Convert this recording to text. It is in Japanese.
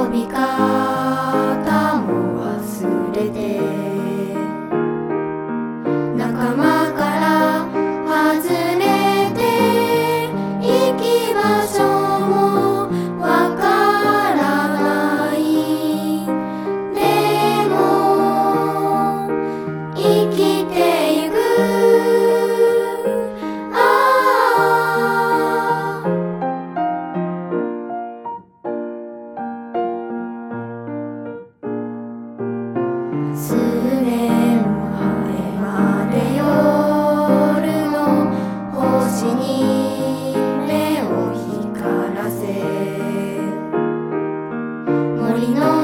び方も忘れて仲間から外れて行き場所もわからないでも生きてゆくすれの晴れまで夜の星に目を光らせ森の